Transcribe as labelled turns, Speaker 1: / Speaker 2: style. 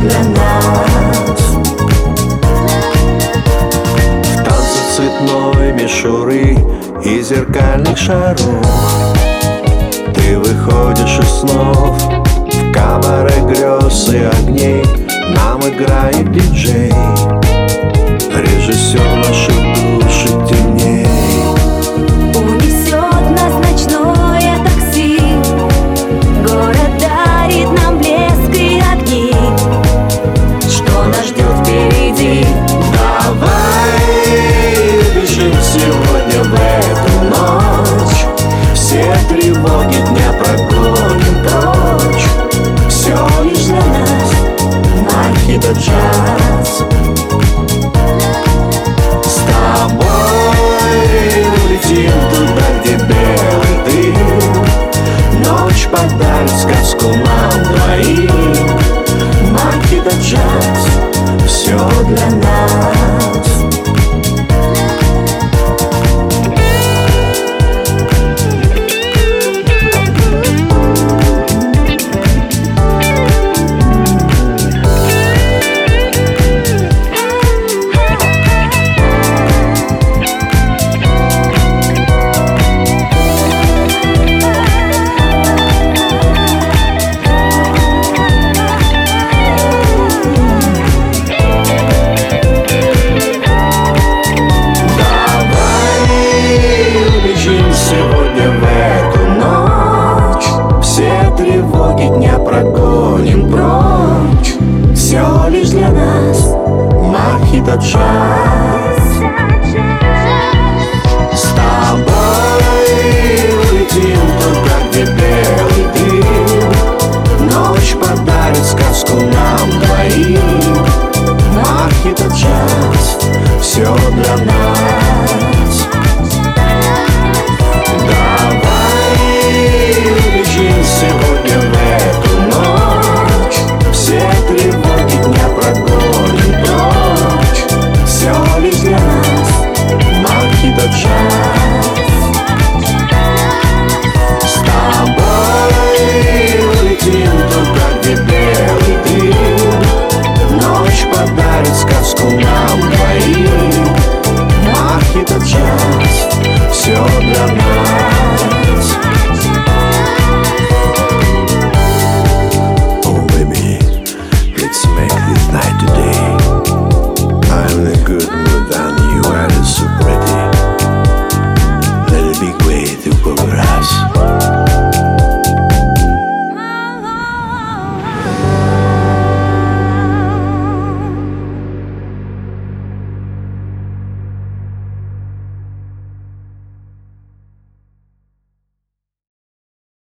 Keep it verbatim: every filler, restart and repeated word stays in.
Speaker 1: для нас.
Speaker 2: В танце цветной мишуры и зеркальных шаров ты выходишь из снов в кабаре грез и огней. Нам играет диджей, режиссер наших душ и теней.
Speaker 1: Унесет нас ночное такси, город дарит нам блеск и огни. Что нас ждет впереди?
Speaker 2: Давай бежим сегодня в эту ночь, все тревоги дня прогоним прочь.
Speaker 1: Все лишь для нас мохито джаз.
Speaker 2: С тобой улетим туда, где белый дым, ночь подарит сказку нам двоим.
Speaker 1: Мохито джаз,
Speaker 2: Все
Speaker 1: для нас.
Speaker 2: сегодня в эту ночь, все тревоги дня прогоним прочь.
Speaker 1: Все лишь для нас
Speaker 2: Мохито джаз. С тобой улетим туда, где белый дым, ночь подарит сказку.